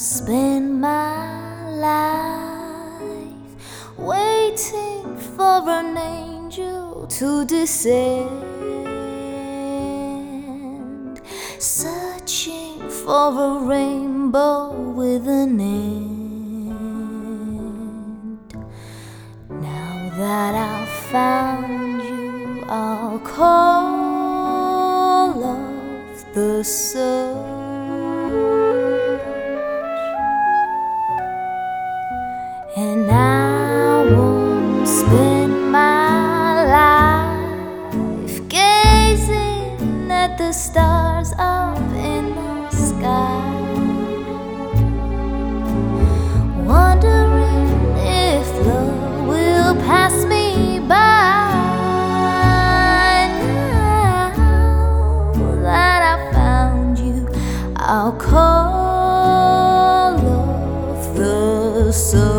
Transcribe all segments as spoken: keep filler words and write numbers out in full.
spend my life waiting for an angel to descend, searching for a rainbow with an end. Now that I've found you, I'll call off the search, and I won't spend my life gazing at the stars up in the sky, wondering if love will pass me by. Now that I found you, I'll call off the search.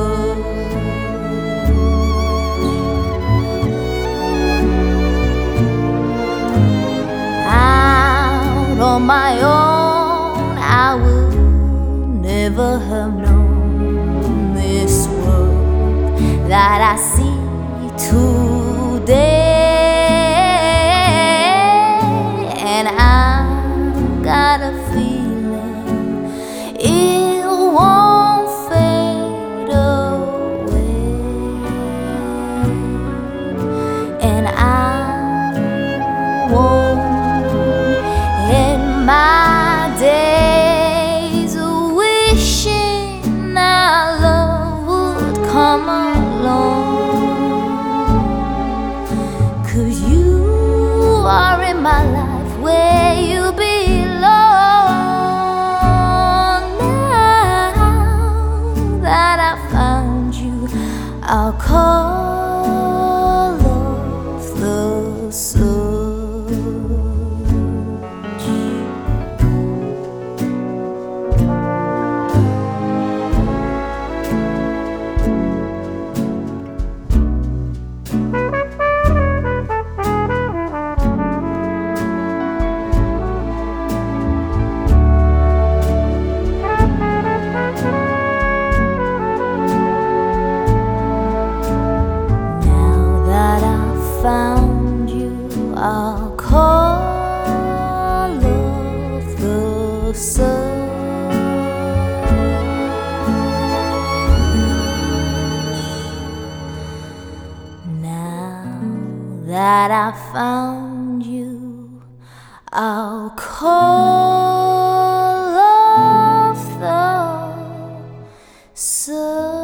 On my own, I would never have known this world that I see today. And I've got a feeling it won't fade away, and I won't my days wishing our love would come along, 'cause you are in my life where you belong. Now that I found you, I'll call off the search. Found you, I'll call off the search. Now that I found you, I'll call off the search.